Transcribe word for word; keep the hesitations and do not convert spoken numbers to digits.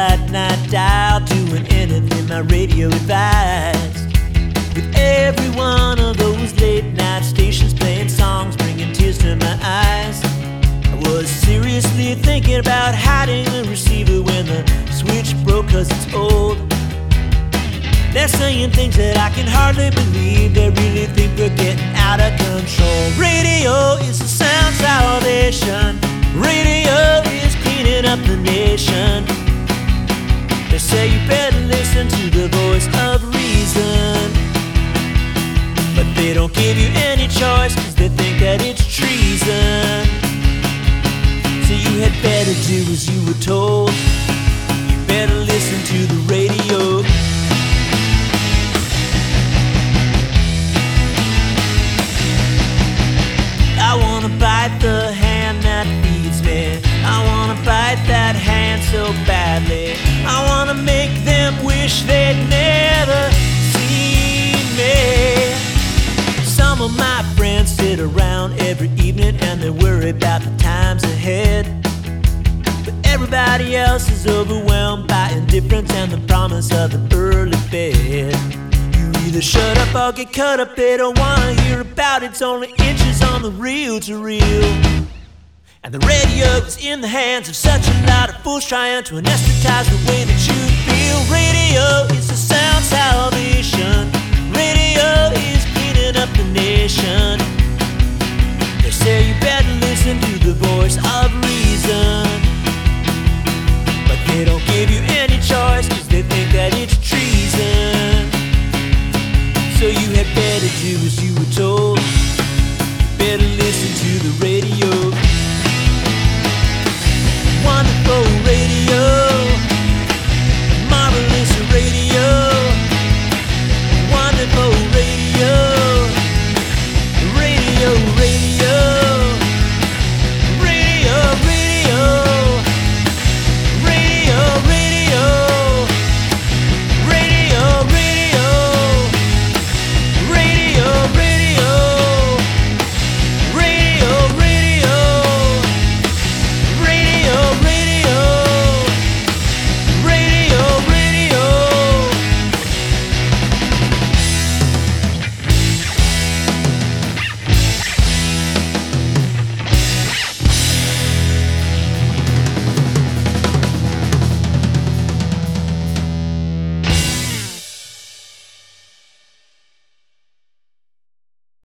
late night dial, doing anything my radio advised. With every one of those late night stations playing songs, bringing tears to my eyes, I was seriously thinking about hiding the receiver when the switch broke, cause it's old. They're saying things that I can hardly believe. They really think we're getting out of control. Radio is the sound salvation. Radio is cleaning up the nation. They say you better listen to the voice of reason, but they don't give you any choice, cause they think that it's treason. So you had better do as you were told. You better listen to the radio. I wanna bite the hand that feeds me. I wanna bite that hand so badly. I wanna make them wish they'd never seen me. Some of my friends sit around every evening and they worry about the times ahead, but everybody else is overwhelmed by indifference and the promise of an early bed. Either shut up or get cut up, they don't wanna hear about it. It's only inches on the reel to reel. And the radio is in the hands of such a lot of fools trying to anesthetize the way that you feel. Radio is the sound salvation. Radio is cleaning up the nation. They say you better listen to the voice of reason.